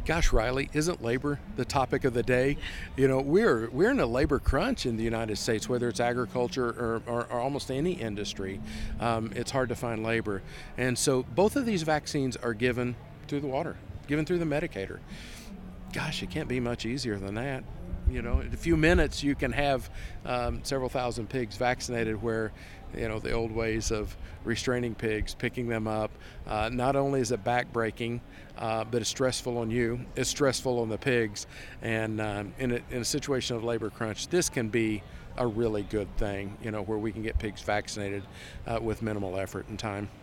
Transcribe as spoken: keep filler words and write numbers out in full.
Gosh, Riley, isn't labor the topic of the day? You know, we're we're in a labor crunch in the United States, whether it's agriculture or, or, or almost any industry. Um, it's hard to find labor. And so both of these vaccines are given through the water, given through the medicator. Gosh, it can't be much easier than that. You know, in a few minutes you can have um, several thousand pigs vaccinated, where, you know, the old ways of restraining pigs, picking them up, uh, not only is it backbreaking, uh, but it's stressful on you, it's stressful on the pigs, and um, in, a, in a situation of labor crunch, this can be a really good thing, you know, where we can get pigs vaccinated uh, with minimal effort and time.